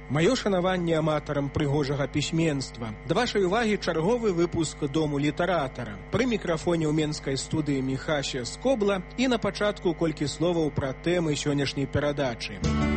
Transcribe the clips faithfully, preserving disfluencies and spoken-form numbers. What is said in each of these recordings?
Маё шанаванне аматарам прыгожага пісьменства. Да вашай увагі чарговы выпуск Дому літаратара. Пры мікрафоне ў менскай студыі Міхася Скобла і на пачатку колькі словаў пра тэмы сённяшняй перадачы.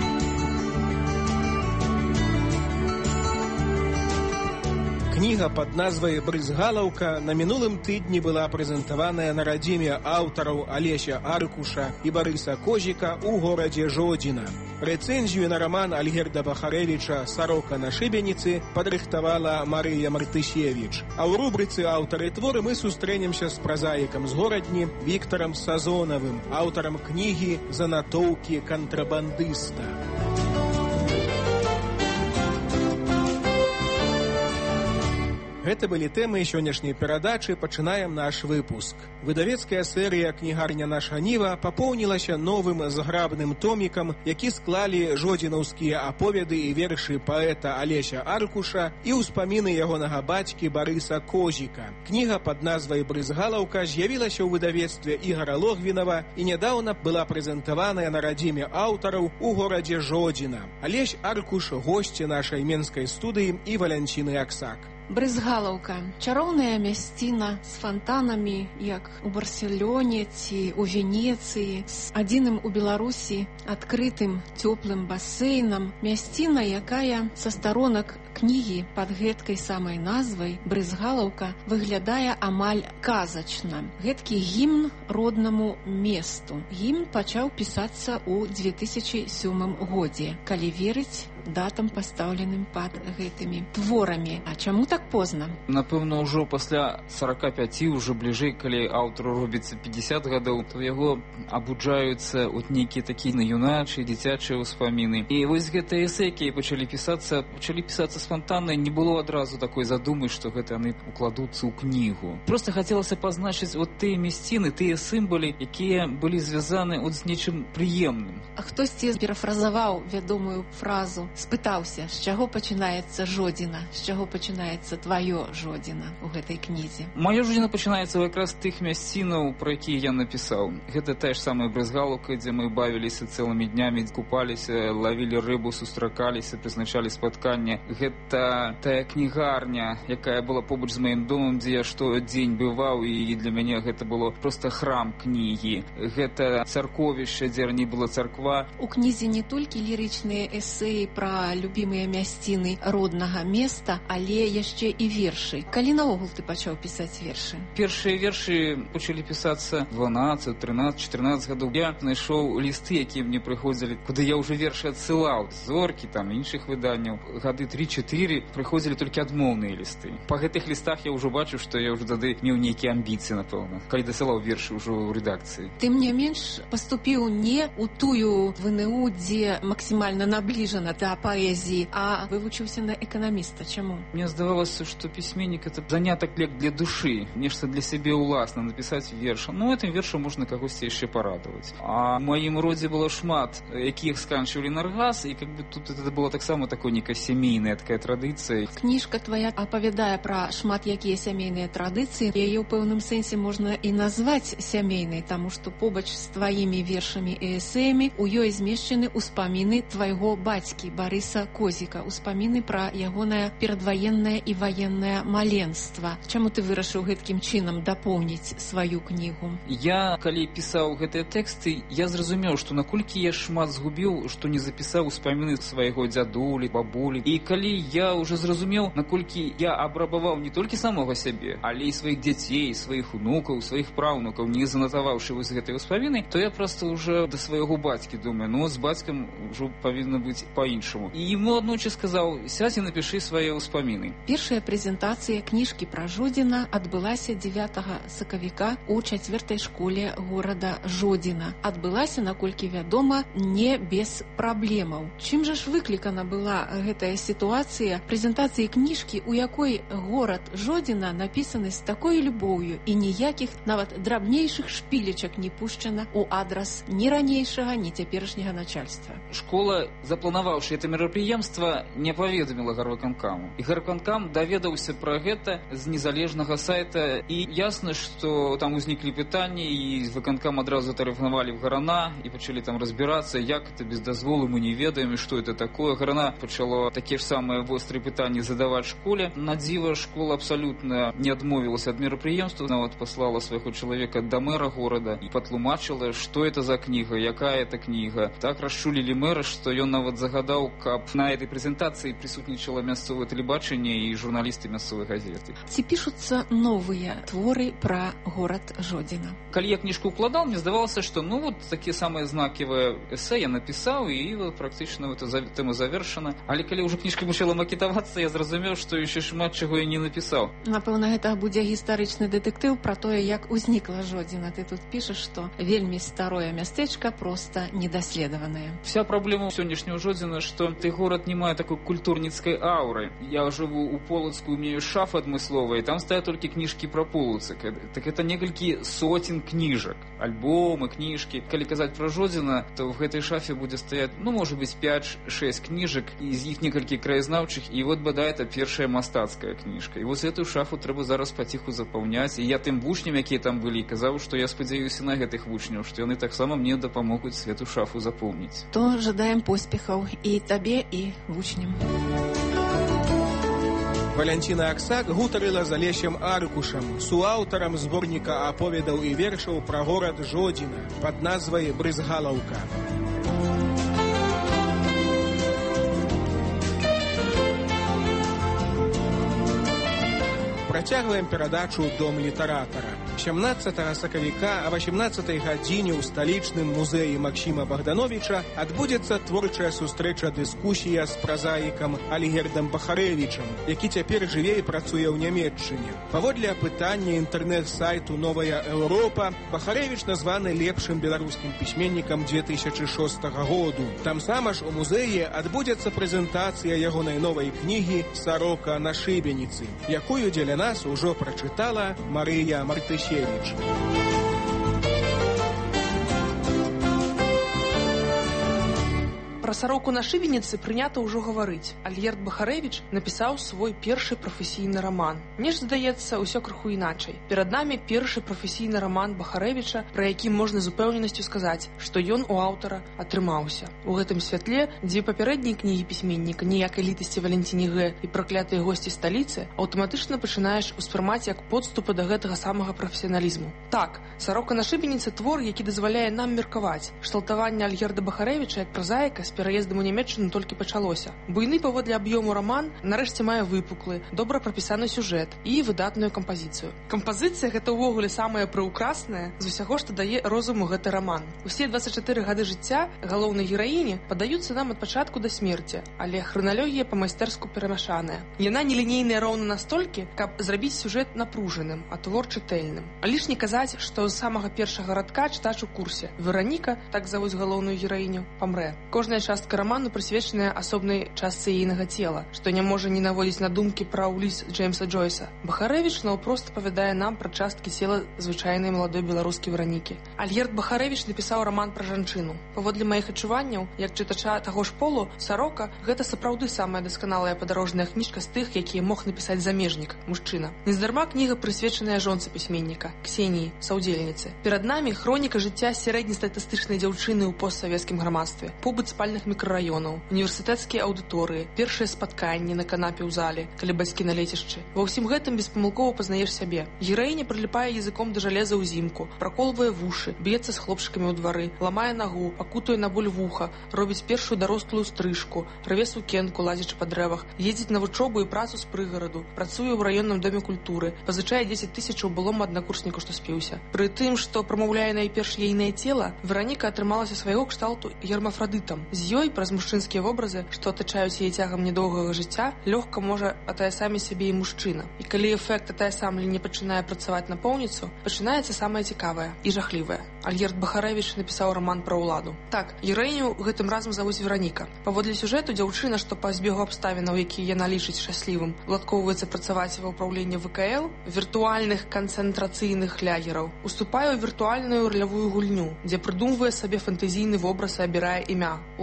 Кніга пад назвай «Брызгалаўка» на мінулым тыдні была прэзентаваная на радзіме аўтараў Алеся Аркуша і Барыса Козіка ў горадзе Жодзіна. Рэцэнзію на раман Альгерда Бахаревіча «Сарока на шыбеніцы» падрыхтавала Марыя Мартысевіч. А ў рубрыцы «Аўтары творы» мы сустрэнемся з празаікам з горадні Віктарам Сазонавым, аўтарам кнігі «Занатоўкі кантрабандыста». Гэта былі тэмы сённяшняй перадачы, пачынаем наш выпуск. Выдавецкая серыя «Кнігарня наша Ніва» папоўнілася новым зграбным томікам, які склалі жодзінаўскія аповеды і вершы паэта Алеся Аркуша і ўспаміны ягонага бацькі Барыса Козіка. Кніга пад назвай «Брызгалаўка» з'явілася ў выдавецтве Ігара Логвінава і нядаўна была прэзентаваная на радзіме аўтараў у горадзе Жодзіна. Алесь Аркуш – госці нашай менскай студыі і Валянціны Аксак. Брызгалаўка. Чароўная мясціна з фантанамі, як у Барселоне ці у Венецыі, з адзіным у Беларусі адкрытым цёплым басейнам. Мясціна, якая са старонак кнігі пад гэткай самай назвай «Брызгалаўка» выглядае амаль казачна. Гэткі гімн роднаму месту. Гімн пачаў пісацца ў дзве тысячы сёмым годзе, калі верыць датам, пастаўленым пад гэтымі творамі. А чаму так позна? Напэўна, ўжо пасля сорока пяці, ўжо бліжэй, калі аўтару робіцца пятьдесят гадоў, то яго абуджаюцца от нейкія такія юначыя, дзіцячыя ўспаміны. І вось гэтыя эсэ, якія пачалі пісацца, пачалі пісацца спантанна, не было адразу такой задумы, што гэта яны укладуцца ў кнігу. Проста хацелася пазначыць от тыя мясціны, тыя сімвалы, якія былі звязаны от з нечым прыемным. А хтосьці парафразаваў вядомую фразу, спытаўся, з чаго пачынаецца Жодзіна, з чаго пачынаецца тваё Жодзіна ў гэтай кнізе. Маё Жодзіна пачынаецца якраз тых мясцінаў, про якія я напісаў. Гэта тая ж самая брызгалаўка, дзе мы бавіліся цэлымі днямі, купаліся, лавілі рыбу, сустракаліся, прызначалі спатканне. Гэта тая кнігарня, якая была побач з маім домам, дзе я штодзень бываў, і для мяне гэта было проста храм кнігі. Гэта царковішча, дзе раней была царква. У кнізе не толькі лірычныя эсеі пра любімыя мясціны роднага места, але яшчэ і вершы. Калі наогул ты пачаў пісаць вершы? Першыя вершы пачалі пісацца дванаццаць, трынаццаць, чатырнаццаць гадоў. Я знайшоў лісты, якія мне прыходзілі, куды я ўжо вершы адсылаў. Зоркі, там, іншых выданняў. Гады тры-чатыры прыходзілі толькі адмоўныя лісты. Па гэтых лістах я ўжо бачу, што я ўжо тады меў нейкія амбіцыі, напэўна, калі дасылаў вершы ўжо ў рэдакцыі. Тым не менш, паступіў не ў тую ВНУ, дзе максімальна набліжана да паэзіі, а вывучыўся на эканаміста. Чаму? Мне здавалася, што пісьменнік — это занятак для душы, нешта для сябе ўласна, напісаць верш. Ну, гэтым вершам можна кагосьці яшчэ парадаваць. А ў маім родзе было шмат, якіх сканчвалі на ргас, і как бы тут это было таксама такой некая сямейная такая традыцыя. Кніжка твая апавядае пра шмат якія сямейныя традыцыі. Яе ў пэўным сэнсе можна і назваць сямейнай, таму што побач з тваімі вершамі і эсеямі у ёй змешчаны ўспаміны твайго бацькі Барыса Козіка, успаміны пра ягонае перадваеннае і ваеннае маленства. Чаму ты вырашыў гэткім чынам дапоўніць сваю кнігу? Я, калі пісаў гэтыя тэксты, я зразумеў, што наколькі я шмат згубіў, што не запісаў успаміны свайго дзядулі, бабулі. І калі я ўжо зразумеў, наколькі я абрабаваў не толькі самога сябе, але і сваіх дзяцей, сваіх унукаў, сваіх праўнукаў, не занатаваўшы вось гэтай успаміны, то я проста ўжо да свайго бацькі думаю, ну, з бацькам ўжо павінна быць па-іншаму. І ему аднойчы сказаў: сядзь і напішы свае ўспаміны. Першая прэзентацыя кніжкі пра Жодзіна адбылася дзевятага сакавіка ў чацвёртай школе горада Жодзіна. Адбылася, наколькі вядома, не без праблемаў. Чым жа ж выклікана была гэтая сітуацыя прэзентацыі кніжкі, у якой горад Жодзіна напісаны з такой любоўю і ніякіх нават драбнейшых шпілечак не пушчана ў адрас ні ранейшага, ні цяперашняга начальства? Школа, запланаваўшы гэта мерапрыемства не паведаміла гарвыканкаму. І гарвыканкам даведаўся пра гэта з незалежнага сайта, і ясна, што там узніклі пытанні, і выканкам адразу тэлефанавалі в Гарана і пачалі там разбірацца, як это без дазволу, мы не ведаем, што это такое. Гарана пачало такія ж самыя вострыя пытанні задаваць школе. На дзіва школа абсалютна не адмовілася ад мерапрыемства, нават паслала свайго чалавека да мэра горада і патлумачыла, што это за кніга, якая это кніга. Так расчулілі мэра, што ён нават загадаў, каб на этой прэзентацыі прысутнічала мясцовае тэлебачанне і журналісты мясцовай газеты. Ці пішуцца новыя творы пра горад Жодзіна? Калі я кніжку укладаў, мне здавалася, што ну вот такія самыя знакавыя эсэ я напісаў, і вот, практычна эта тэма завершана. Але калі ўжо кніжка пачала макетавацца, я зразумеў, што яшчэ шмат чаго я не напісаў. Напэўна, гэта будзе гістарычны дэтэктыў пра тое, як узнікла Жодзіна. Ты тут пішаш, што вельмі старое мястэчка проста недаследаванае. Вся праблема сённяшняго Жодзіна, што ты горад не мае такой культурніцкай ауры. Я жыву у Полацку, у меня ёсць шафа адмысловая, і там стаят толькі кніжкі пра Полацак. Так это некалькі соцень кніжак, альбомы, кніжкі. Калі казаць пра Жодзіна, то в гэтай шафе будзе стаять, ну, можа быць, пяць-шэсць кніжак, і з іх некалькі краязнаўчых, і вот бадай это першая мастацкая кніжка. І вось эту шафу трэба зараз паціху запаўняць. І я тым вучням, якія там былі, казаў, што я спадзяюся на гэтых вучняў, што яны таксама мне дапамогуць эту шафу запомніць. То жадаем поспехаў і табе, і вучням. Валянціна Аксак гутарыла з Алесем Аркушам, суаўтарам зборніка аповедаў і вершаў пра горад Жодзіна пад назвай «Брызгалаўка». Працягваем перадачу «Дом літаратара». сямнаццатага сакавіка а васемнаццатай гадзіне ў сталічным музеі Максіма Богдановича адбудзецца творчая сустрэча дыскусія з празаікам Альгердам Бахарэвічам, які цяпер жыве і працуе ў Нямецчыне. Паводле апытання інтэрнэт-сайту «Новая Еўропа», Бахарэвіч названы лепшым беларускім пісьменнікам две тысячы шостага году. Тамсама ж у музеі адбудзецца прэзентацыя ягонай новай кнігі «Сарока на шыбеніцы», якую дзеля нас ужо прачытала Марыя Мартысевіч. Пра сароку на шыбеніцы прынята ўжо гаварыць. Альгерд Бахарэвіч напісаў свой першы прафесійны раман. Мне ж здаецца, усё крыху іначай. Перад намі першы прафесійны раман Бахарэвіча, пра які можна з упэўненасцю сказаць, што ён у аўтара атрымаўся. У гэтым святле дзве папярэднія кнігі пісьменніка «Ніякай літасці Валянціні Г» і «Праклятыя госці сталіцы» аўтаматычна пачынаеш успрымаць як подступы да гэтага самага прафесіяналізму. Так, «Сарока на шыбеніцы» твор, які дазваляе нам меркаваць. Шталтаванне Альгерда Бахарэвіча як празаіка з пераездам у Нямецчыну толькі пачалося. Буйны паводле аб'ёму раман нарэшце мае выпуклы, добра прапісаны сюжэт і выдатную кампазіцыю. Кампазіцыя гэта ўвогуле самае прыўкраснае з усяго, што дае розуму гэты раман. Усе дваццаць чатыры гады жыцця галоўнай гераіні падаюцца нам ад пачатку да смерці, але храналогія па-майстэрску перамяшаная. Яна нелінейная роўна настолькі, каб зрабіць сюжэт напружаным, а твор чытэльным. А лішне казаць, што з самага першага радка чытач у курсе. Вераніка, так завуць галоўную гераіню, памрэ. Кожная частка раману прысвечаная асобнай частцы ейнага цела, што не можа не наводзіць на думкі пра ўліс Джеймса Джойса. Бахарэвіч наўпрост апавядае нам пра часткі цела звычайнай маладой беларускай Веранікі. Альгерд Бахарэвіч напісаў раман пра жанчыну. Паводле маіх адчуванняў, як чытача таго ж полу, «Сарока» гэта сапраўды самая дасканалая падарожная кніжка з тых, якія мог напісаць замежнік, мужчына. Нездарма кніга прысвечаная жонцы пісьменніка, Ксеніі, саўдзельніцы. Перад намі хроніка жыцця сярэднестатыстычнай дзяўчыны ў постсавецкім грамадстве, побыт спальных мікрараёнаў, універсітэцкія аўдыторыі, першыя спатканні на канапе ў зале, калі бацькі на лецішчы. Ва ўсім гэтым беспамылкова пазнаеш сябе. Гераіня прыліпае языком да жалеза ўзімку, праколвае вушы, б'ецца з хлопчыкамі ў двары, ламае нагу, пакутуе на боль вуха, робіць першую дарослую стрыжку, рве сукенку, лазячы па дрэвах, ездзіць на вучобу і працу з прыгараду, працуе ў раённым доме культуры, пазычае дзесяць тысячаў былому аднакурсніку, што спіўся. Пры тым, што прамаўляе найперш ейнае цела, Вераніка атрымалася свайго кшталту гермафрадытам. З ёй праз мужчынскія вобразы, што атачаюць яе цягам недоўгага жыцця, лёгка можа атаясамі сябе і мужчына. І калі эфект атаясамлення пачынае працаваць напоўніцу, пачынаецца самае цікавае і жахлівае. Альгерд Бахарэвіч напісаў раман пра ўладу. Так, гераіню гэтым разам завуць Вераніка. Паводле сюжэту дзяўчына, што па збегу абставінаў, які яна лічыць шчаслівым, уладкоўваецца працаваць ва ўпраўленні вэ ка эл, віртуальных канцэнтрацыйных лягераў, уступае ў віртуальную ралявую гульню, дзе прыдумвае сабе фантазійны вобраз і абірае імя. У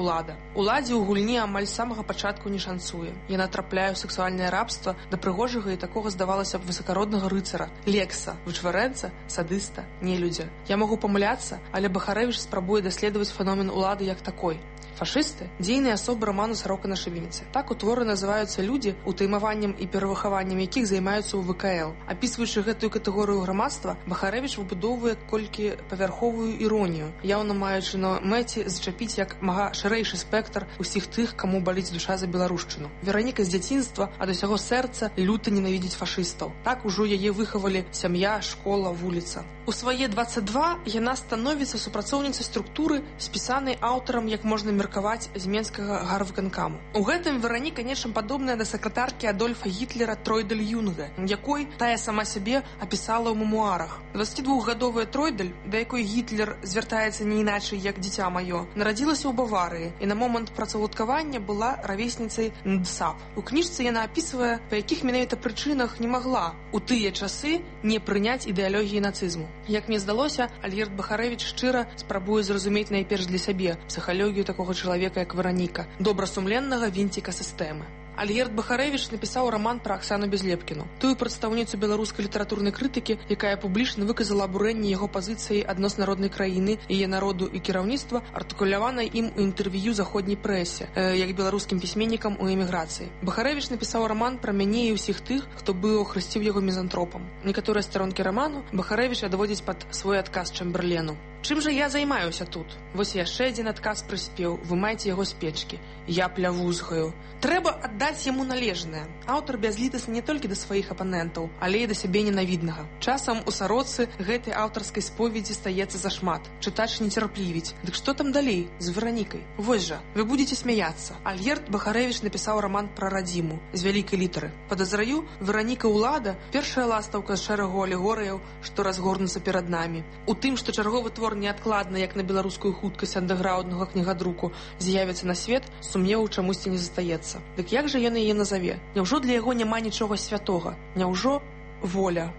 улада. Уладзе ў гульні амаль з самага пачатку не шанцуе. Яна трапляе ў сексуальнае рабства да прыгожага і такога, здавалася б, высакароднага рыцара, лекса, вычварэнца, садыста, нелюдзя. Я магу памыляцца, але Бахарэвіч спрабуе даследаваць феномен улады як такой. Фашысты – дзейныя асобы раману «Сарока на шыбеніцы». Так у творы называюцца людзі, утаймаваннем і перавыхаваннем якіх займаюцца ў вэ ка эл. Апісваючы гэтую катэгорыю грамадства, Бахарэвіч выбудоўвае колькі павярховую іронію, яўна маючы на мэце зачапіць як мага шырэйшы спектр усіх тых, каму баліць душа за беларушчыну. Вераніка з дзяцінства ад усяго сэрца люта ненавідзіць фашыстаў. Так ужо яе выхавалі сям'я, школа, вуліца. У свае дваццаць два яна становіцца супрацоўніцай структуры, спісанай аўтарам, як можна меркаваць, з менскага гарвыканкаму. У гэтым Вераніка нечым падобная да сакратаркі Адольфа Гітлера Тройдэль Юнге, якой тая сама сябе апісала ў мемуарах. дваццацідвухгадовая Тройдэль, да якой Гітлер звяртаецца не іначай, як дзіця маё, нарадзілася ў Баварыі і на момант працаўладкавання была равесніцай НДСАП. У кніжцы яна апісвае, па якіх менавіта прычынах не магла у тыя часы не прыняць ідэалогіі нацызму. Як мне здалося, Альгерд Бахарэвіч шчыра спрабуе зразумець найперш для сябе псіхалогію такога чалавека, як Вераніка, добрасумленнага вінціка сістэмы. Альгерд Бахарэвіч напісаў раман пра Аксану Безлепкіну, тую прадстаўніцу беларускай літаратурнай крытыкі, якая публічна выказала абурэнне яго пазіцыяй адносна роднай краіны, яе народу і кіраўніцтва, артыкуляванай ім у інтэрв'ю заходняй прэсе, э, як беларускім пісьменнікам у эміграцыі. Бахарэвіч напісаў раман пра мяне і ўсіх тых, хто быў охрысціў яго мізантропам. Некаторыя старонкі раману Бахарэвіч адводзіць пад свой адказ Чэмберлену. Чым жа я займаюся тут? Вось яшчэ адзін адказ прыспеў, вымайце яго з печкі. Я плявузгаю. Трэба аддаць яму належнае. Аўтар бязлітасны не толькі да сваіх апанентаў, але і да сябе ненавіднага. Часам у сароцы гэтай аўтарскай споведзі стаецца зашмат. Чытач нецярплівіць. Дык што там далей з Веранікай? Вось жа, вы будзеце смяяцца. Альгерд Бахарэвіч напісаў раман пра радзіму з вялікай літары. Падазраю, Вераніка ўлада першая ластаўка з шэрагу алегорыяў, што разгорнуцца перад намі. У тым, што чарговы твор неадкладна, як на беларускую хуткасць андэграўднага кнігадруку, з'явіцца на свет, сумневу чамусьці не застаецца. Дык як жа ён яе назаве? Няўжо для яго няма нічога святога? Няўжо воля?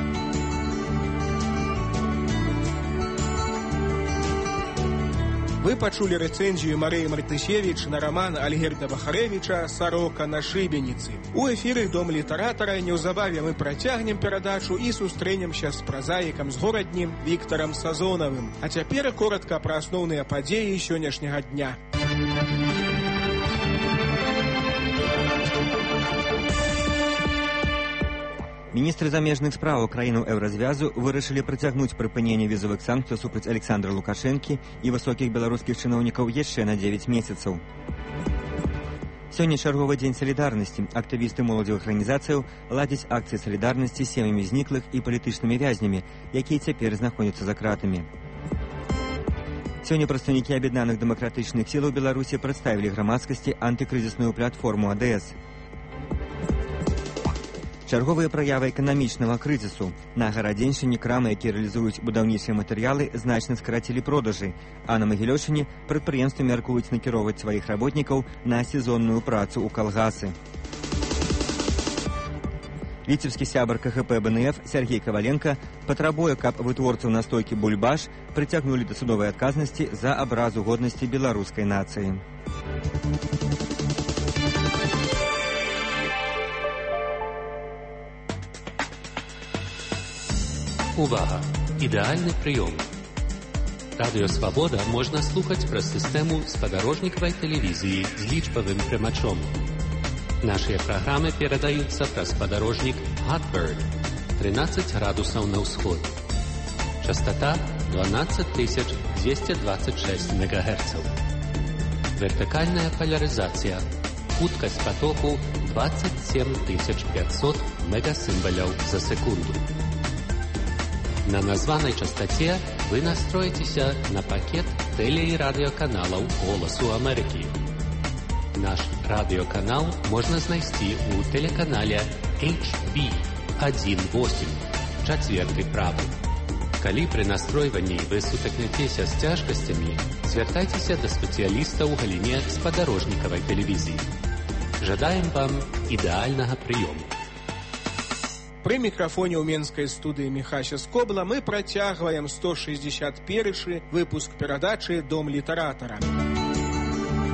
Вы пачулі рэцэнзію Марыі Мартысевіч на раман Альгерда Бахарэвіча «Сарока на шыбеніцы». У эфіры Дом літаратара неўзабаве мы працягнем перадачу і сустрэнемся з празаікам з горадні Віктарам Сазонавым. А цяпер коратка пра асноўныя падзеі сённяшняга дня. Міністры замежных спраў краінаў еўразвязу вырашылі працягнуць прыпыненне візавых санкцый супраць Александра Лукашэнкі і высокіх беларускіх чыноўнікаў яшчэ на дзевяць месяцаў. Сёння чарговы дзень салідарнасці. Актывісты моладзевых арганізацыяў ладзяць акцыі салідарнасці з сем'ямі зніклых і палітычнымі вязнямі, якія цяпер знаходзяцца за кратамі. Сёння прадстаўнікі аб'яднаных дэмакратычных сілаў Беларусі прадставілі грамадскасці антыкрызісную платформу А Дэ Эс. Чарговыя праявы эканамічнага крызісу. На Гарадзеншчыне крамы, якія рэалізуюць будаўнічыя матэрыялы, значна скарацілі продажы, а на Магілёўшчыне прадпрыемствы мяркуюць накіроўваць сваіх работнікаў на сезонную працу ў калгасы. Віцебскі сябар Ка Гэ Пэ Бэ Эн Эф Сергей Каваленка патрабуе, каб вытворцаў настойкі «Бульбаш» прыцягнулі да судовай адказнасці за абразу годнасці беларускай нацыі. Увага! Ідэальны прыём. Радыё Свабода можна слухаць праз сістэму спадарожнікавай тэлевізіі з лічбавым прымачом. Нашыя праграмы перадаюцца праз спадарожнік Hotbird трынаццаць градусаў на ўсход. Частота дванаццаць тысяч дзвесце дваццаць шэсць мегагерцаў. Вертыкальная полярызацыя. Хуткасць потоку двадцать семь тысяч пятьсот мегасімбаляў за секунду. На названай частоце вы настроіцеся на пакет тэле- і радыёканалаў «Голасу Амерыкі». Наш радыёканал можна знайсці ў тэлеканале Эйч Би один восемь, чацверты правы. Калі пры настройванні вы сутыкнецеся з цяжкасцямі, звяртайцеся да спецыяліста ў галіне спадарожнікавай тэлевізіі. Жадаем вам ідэальнага прыёму. Пры мікрафоне ў менскай студыі Міхася Скобла мы працягваем сто шэсцьдзесят першы выпуск перадачы «Дом літаратара».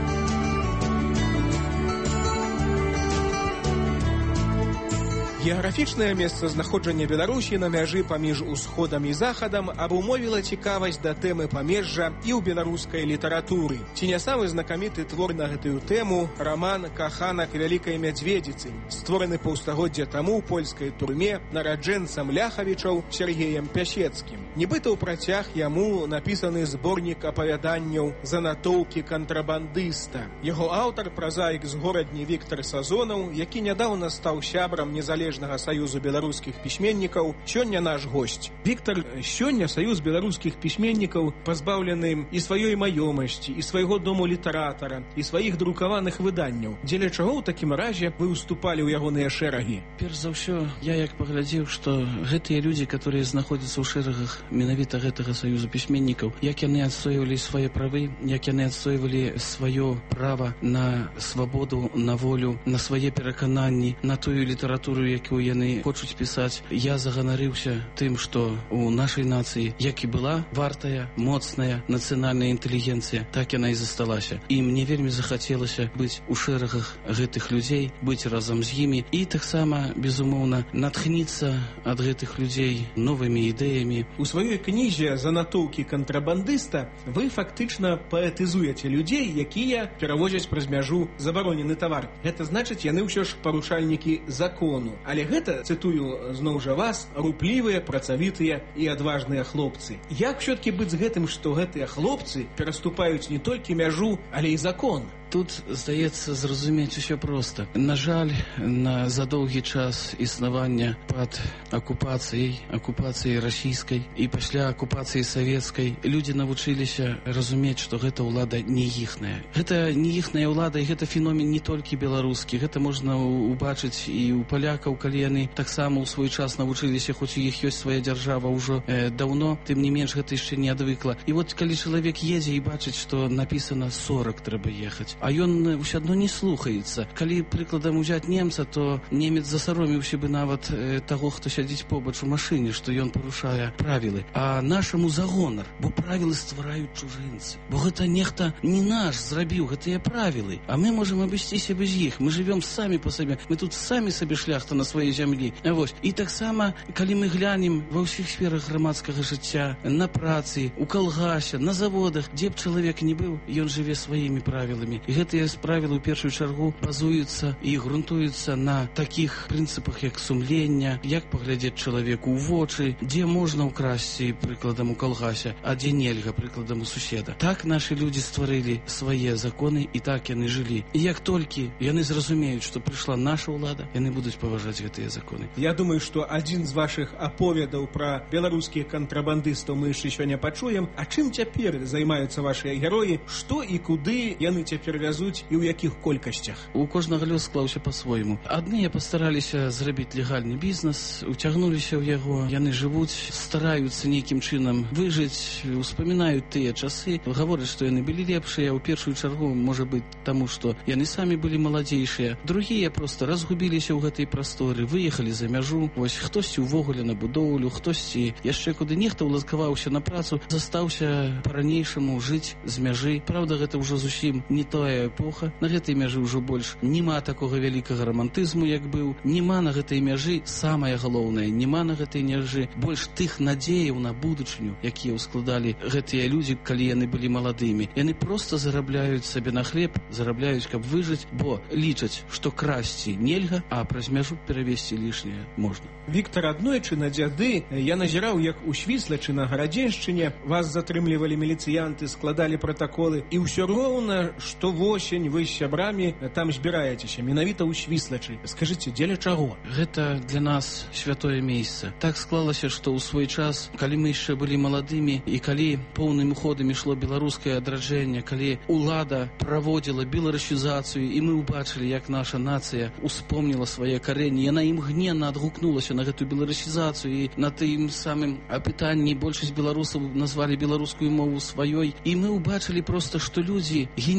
Геаграфічнае месцазнаходжанне Беларусі на мяжы паміж усходам і захадам абумовіла цікавасць да тэмы памежжа і ў беларускай літаратуры. Ці не самы знакаміты твор на гэтую тэму раман «Каханак вялікай мядзведзіцы», створаны паўстагоддзя таму ў польскай турме нараджэнцам ляхавічаў Сергеем Пясецкім. Нібыта ў працяг яму напісаны зборнік апавяданняў «Занатоўкі кантрабандыста». Яго аўтар, празаік з горадні Віктар Сазонаў, які нядаўна стаў сябрам незалежнага Саюзу беларускіх пісьменнікаў, сёння наш госць. Віктар, сёння Саюз беларускіх пісьменнікаў пазбаўлены і сваёй маёмасці, і свайго дому літаратара, і сваіх друкаваных выданняў. Дзеля чаго ў такім разе вы ўступалі ў ягоныя шэрагі? Перш за ўсё, я як паглядзеў, што гэтыя людзі, которые знаходзяцца ў шэрагах менавіта гэтага Саюзу пісьменнікаў, як яны адстойвалі свае правы, як яны адстойвалі сваё права на свабоду, на волю, на свае перакананні, на тую літаратуру, якую яны хочуць пісаць. Я заганарыўся тым, што у нашай нацыі як і была вартая, моцная нацыянальная інтэлігенцыя, так яна і засталася. І мне вельмі захацелася быць у шэрагах гэтых людзей, быць разам з імі і таксама, безумоўна, натхніцца ад гэтых людзей новымі ідэямі. У сваёй кнізе «Занатоўкі кантрабандыста» вы фактычна паэтызуеце людзей, якія перавозяць праз мяжу забаронены тавар. Гэта значыць, яны ўсё ж парушальнікі закону. Але гэта, цытую зноў жа вас, руплівыя, працавітыя і адважныя хлопцы. Як ўсё-ткі быць з гэтым, што гэтыя хлопцы пераступаюць не толькі мяжу, але і закон? Тут, здаецца, зразумець усё проста. На жаль, на за доўгі час існавання пад акупацыяй, акупацыяй расійскай і пасля акупацыі савецкай людзі навучыліся разумець, што гэта ўлада не іхная. Гэта не іхная ўлада, і гэта феномен не толькі беларускі. Гэта можна убачыць і ў палякаў, калі яны таксама ў свой час навучыліся, хоць у іх ёсць свая дзяржава ўжо э, даўно, тым не менш гэта яшчэ не адвыкла. І вот калі чалавек едзе і бачыць, што напісана сорак трэба ехаць, а ён ўсё адно не слухаецца. Калі, прыкладам, узяць немца, то немец засароміўся бы нават э, таго, хто сядзіць побач у машыне, што ён парушае правілы. А нашаму загонар, бо правілы ствараюць чужынцы. Бо гэта нехта не наш зрабіў гэтыя правілы, а мы можам абысціся без іх. Мы жывём самі па сабе, мы тут самі сабе шляхта на сваёй зямлі. Вось. І таксама, калі мы глянем ва ўсіх сферах грамадскага жыцця, на працы, у калгасе, на заводах, дзе б чалавек не быў, ён жыве сваімі правіламі. І гэтыя правілы ў першую чаргу базуюцца і грунтуюцца на такіх прынцыпах, як сумлення, як паглядзець чалавеку ў вочы, дзе можна ўкрасці, прыкладам, у калгасе, а дзе нельга, прыкладам, у суседа. Так нашы людзі стварылі свае законы, і так яны жылі. І як толькі яны зразумеюць, што прыйшла наша ўлада, яны будуць паважаць гэтыя законы. Я думаю, што адзін з вашых аповедаў пра беларускіх кантрабандыстаў мы яшчэ сёння пачуем. А чым цяпер займаюцца вашыя героі? Што і куды яны цяпер вязуць і ў якіх колькасцях? У кожнага лёс склаўся па-свойму. Адныя пастараліся зрабіць легальны бізнес, уцягнуліся ў яго, яны жывуць, стараюцца нейкім чынам выжыць, успамінаюць тыя часы, гавораць, што яны былі лепшыя, у першую чаргу, можа быць, таму, што яны самі былі маладзейшыя. Другія проста разгубіліся ў гэтай прасторы, выехалі за мяжу, вось хтосьці ўвогуле на будоўлю, хтосьці яшчэ куды, нехта ўладкаваўся на працу, застаўся па-ранейшаму жыць з мяжы. Праўда, гэта ўжо зусім не тая эпоха, на гэтай мяжы ўжо больш няма такога вялікага рамантызму, як быў, няма на гэтай мяжы, самае галоўнае, няма на гэтай мяжы больш тых надзеяў на будучыню, якія ўскладалі гэтыя людзі, калі яны былі маладымі. Яны проста зарабляюць сабе на хлеб, зарабляюць, каб выжыць, бо лічаць, што красці нельга, а праз мяжу перавесці лішняе можна. Віктар, аднойчы на дзяды я назіраў, як у Свіслачы на Гарадзеншчыне вас затрымлівалі міліцыянты, складалі пратаколы, і ўсё роўна, што восень вы з сябрамі там збіраецеся, менавіта ў Свіслачы. Скажыце, дзеля чаго? Гэта для нас святое месца. Так склалася, што ў свой час, калі мы яшчэ былі маладымі, і калі поўным ходам ішло беларускае адраджэнне, калі ўлада праводзіла беларусізацыю, і мы ўбачылі, як наша нацыя успомніла свае карэнні, яна імгненна адгукнулася на гэтую беларусізацыю, і на тым самым апытанні большасць беларусаў назвалі беларускую мову сваёй, і мы ўбачылі проста, што людзі генетычна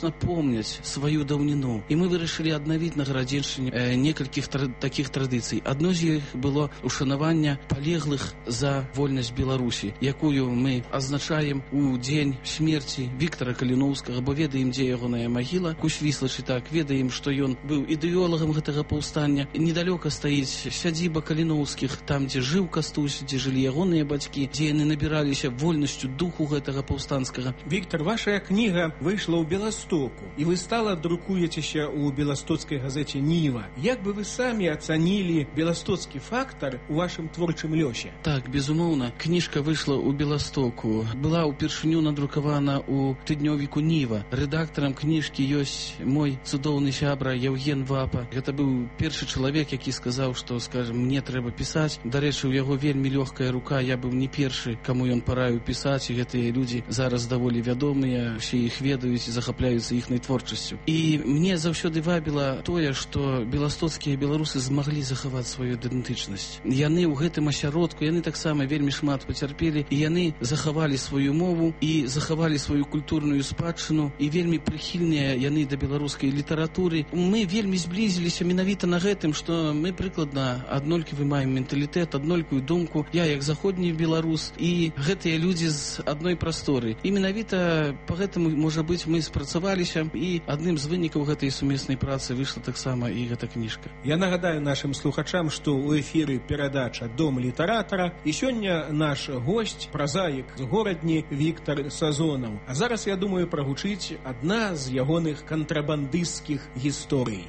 моцна помняць сваю даўніну. І мы вырашылі аднавіць на Гарадзеншчыне э, некалькіх тр... такіх традыцый. Адно з іх было ушанаванне палеглых за вольнасць Беларусі, якую мы азначаем у дзень смерці Віктара Каліноўскага, бо ведаем, дзе ягоная магіла. Кусь-Віслачы, так, ведаем, што ён быў ідэолагам гэтага паўстання. Недалёка стаіць сядзіба Каліноўскіх, там, дзе жыў Кастусь, дзе жылі ягоныя бацькі, дзе яны набіраліся вольнасцю духу гэтага паўстанцкага. Віктор, ваша кніга выйшла ў Беластоку, і вы стала друкуецеся ў беластоцкай газеце «Ніва». Як бы вы самі ацанілі беластоцкі фактар у вашым творчым лёсе? Так, безумоўна, кніжка выйшла ў Беластоку. Была ўпершыню надрукавана ў тыднёвіку «Ніва». Рэдактарам кніжкі ёсць мой цудоўны сябра Яўген Вапа. Гэта быў першы чалавек, які сказаў, што, скажем, мне трэба пісаць. Дарэчы, у яго вельмі лёгкая рука, я быў не першы, каму ён параіў пісаць, і гэтыя людзі зараз даволі вядомыя, усе іх ведаюць і захапляюцца іхнай творчасцю. І мне заўсёды вабіла тое, што беластоцкія беларусы змаглі захаваць сваю ідэнтычнасць. Яны ў гэтым асяродку, яны таксама вельмі шмат пацярпелі, і яны захавалі сваю мову і захавалі сваю культурную спадчыну, і вельмі прыхільныя яны да беларускай літаратуры. Мы вельмі зблізіліся менавіта на гэтым, што мы прыкладна аднолькавы маем менталітэт, аднолькую думку. Я як заходні беларус, і гэтыя людзі з адной прасторы. І менавіта па гэтаму, можа быць, мы спрацаваліся, і адным з вынікаў гэтай сумеснай працы выйшла таксама і гэта кніжка. Я нагадаю нашым слухачам, што ў эфіры перадача «Дом літаратара», і сёння наш госць, празаік з горадні Віктор Сазонаў. А зараз, я думаю, прагучыць адна з ягоных кантрабандысцкіх гісторый.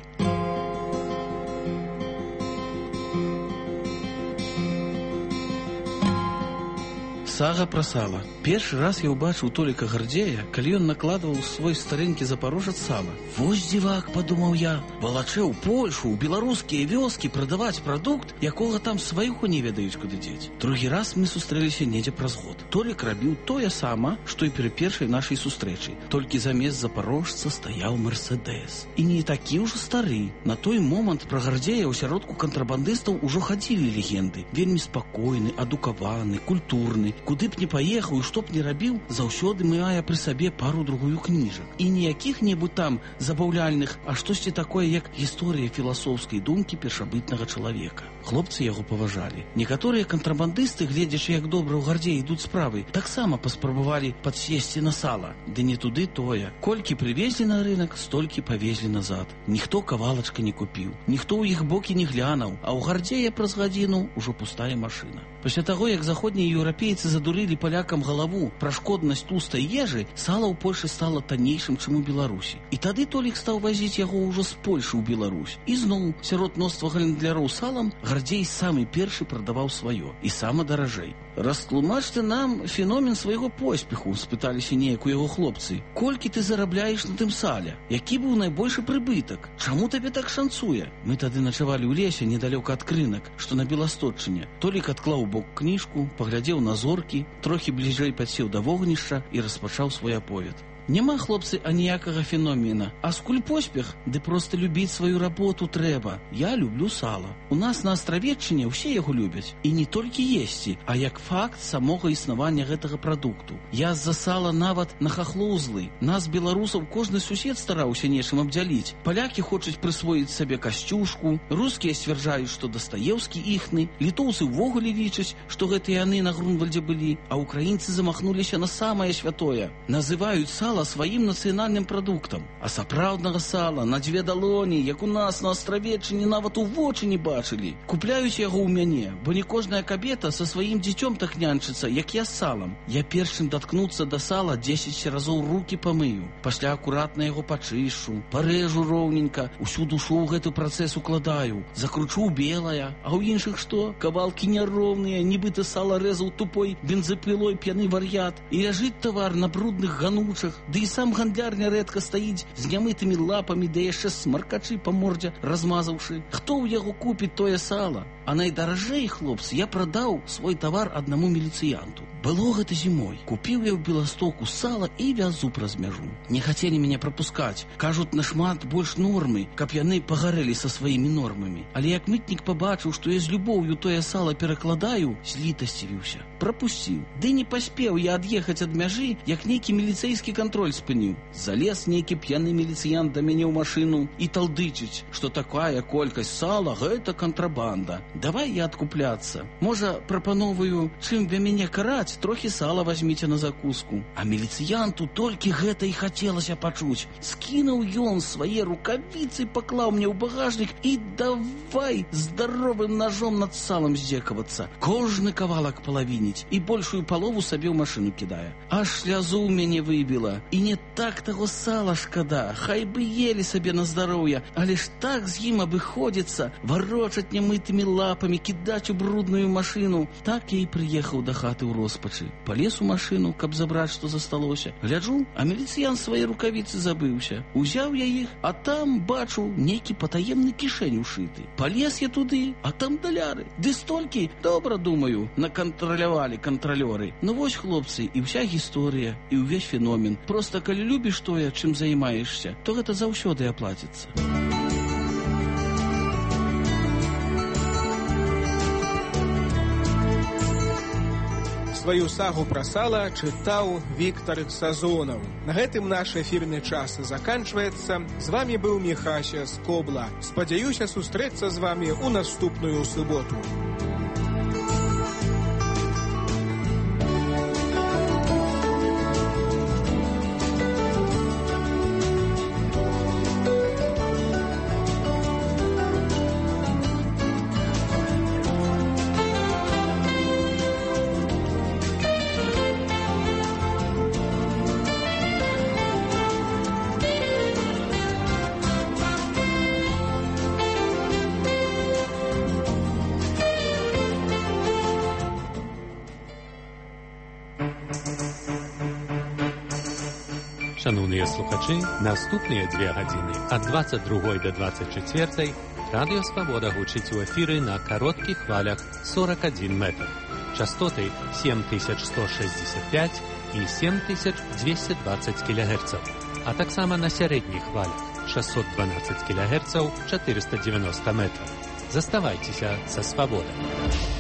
Сага пра сала. Першы раз я ўбачыў Толіка Гардзея, калі ён накладваў свой старэнькі запарожец сала. Вось дзівак, падумаў я, валачэў Польшу, ў беларускія вёскі прадаваць прадукт, якога там свайго не ведаюць, куды дзець. Другі раз мы сустрэліся недзе праз год. Толік рабіў тое сама, што і пры першай нашай сустрэчы. Толькі замест запарожца стаяў Мерседес. І не такі ўжо стары. На той момант пра Гардзея ў сяродку кантрабандыстаў ужо хадзілі легенды. Вельмі спакойны, адукаваны, культурны. Куды б не паехаў і што б не рабіў, заўсёды мае пры сабе пару-другую кніжак. І не якіх-небудзь там забаўляльных, а штосьці такое, як гісторыя філасофскай думкі першабытнага чалавека. Хлопцы яго паважалі. Некаторыя кантрабандысты, гледзячы, як добра ў Гардзеі ідуць справы, таксама паспрабавалі падсесці на сала. Ды не туды тое. Колькі прывезлі на рынак, столькі павезлі назад. Ніхто кавалачка не купіў, ніхто ў іх бокі не глянуў, а ў Гардзея праз гадзіну ўжо пустая машына. Пасля таго, як заходнія еўрапейцы задурылі палякам галаву пра шкоднасць тустай ежы, сала ў Польшы стала таннейшым, чым у Беларусі. І тады Толік стаў вазіць яго ўжо з Польшы ў Беларусь. І зноў, сярод мноства гандляроў салам, Гардзей самы першы прадаваў сваё, і сама даражэй. Растлумачце нам феномен свайго поспеху, спыталіся неяк у яго хлопцы. Колькі ты зарабляеш на тым сале? Які быў найбольшы прыбытак? Чаму табе так шанцуе? Мы тады начавалі ў лесе недалёка ад крынак, што на Беласточчыне. Толік адклаў бок кніжку, паглядзеў на зоркі, трохі бліжэй падсеў да вогнішча і распачаў свой аповед. Няма, хлопцы, аніякага феномена. А скуль поспех? Ды проста любіць сваю работу трэба. Я люблю сала. У нас на Астравеччыне ўсе яго любяць. І не толькі есці, а як факт самога існавання гэтага прадукту. Я з-за сала нават нахахлоў злы. Нас, беларусаў, кожны сусед стараўся нечым абдзяліць. Палякі хочуць прысвоіць сабе касцюшку, рускія сцвярджаюць, што Дастаеўскі іхны, літоўцы ўвогуле лічаць, што гэта яны на Грунвальдзе былі, а украінцы замахнуліся на самае святое. Называюць сала сваім нацыянальным прадуктам. А сапраўднага сала на дзве далоні, як у нас на Астравеччыне, нават у вочы не бачылі. Купляюць яго ў мяне, бо не кожная кабета са сваім дзіцём так нянчыцца, як я з салам. Я першым даткнуцца да сала дзесяць разоў рукі памыю, пасля акуратна яго пачышчу, парэжу роўненька, усю душу ў гэты працэс укладаю, закручу белая, а ў іншых што? Кавалкі няроўныя, нібыта сала рэзаў тупой бензапілой п'яны вар'ят, і ляжыць тавар на брудных ганучах. Ды і сам гандляр нярэдка стаіць з нямытымі лапамі, да яшчэ смаркачы па мордзе размазаўшы. Хто ў яго купіць тое сала? А найдаражэй, хлопцы, я прадаў свой тавар аднаму міліцыянту. Было гэта зімой. Купіў я ў Беластоку сала і вязу праз мяжу. Не хацелі мяне прапускаць. Кажуць, нашмат больш нормы, каб яны пагарэлі са сваімі нормамі. Але як мытнік пабачыў, што я з любоўю тое сала перакладаю, злітасцівіўся. Прапусціў. Ды не паспеў я ад'ехаць ад мяжы, як нейкі міліцэйскі кантроль патруль спыніў. Залез нейкі п'яны міліцыянт да мяне ў машыну і талдычыць, што такая колькасць сала – гэта кантрабанда. Давай я адкупляцца. Можа, прапановую, чым вы мяне караць, трохі сала возьміце на закуску. А міліцыянту толькі гэта і хацелася пачуць. Скінуў ён свае рукавіцы, паклаў мне ў багажнік і давай здаровым ножом над салам здзекавацца. Кожны кавалак палавініць і большую палову сабе ў машыну кідае. Аж слязу ў мяне выбіла. І не так таго сала шкада. Хай бы елі сабе на здароўе, але ж так з ім абыходзіцца, варочаць нямытымі лапамі, кідаць у брудную машыну. Так я і прыехаў да хаты ў роспачы. Палез у машыну, каб забраць, што засталося. Гляджу, а міліцыян свае рукавіцы забыўся. Узяў я іх, а там, бачу, нейкі патаемны кішэнь ушыты. Палез я туды, а там даляры. Ды столькі, добра, думаю, накантралявалі кантралёры. Ну вось, хлопцы, і ўся гісторыя, і ўвесь феномен. Проста, калі любіш тое, чым займаешся, то гэта заўсёды аплаціцца. Сваю сагу пра сала чытаў Віктар Сазонаў. На гэтым наш эфірны час заканчваецца. З вами быў Міхася Скобла. Спадзяюся сустрэцца з вами ў наступную суботу. Шановні слухачі, наступні дві години від двадцять другої до двадцять четвертої Радіо Свобода гучить у ефірі на коротких хвалях сорок один метр. Частоти сім тисяч сто шістдесят п'ять і сім тисяч двісті двадцять кілогерців, а так само на середніх хвалях шістсот дванадцять кілогерців чотириста дев'яносто метрів. Заставайтеся со Свободой.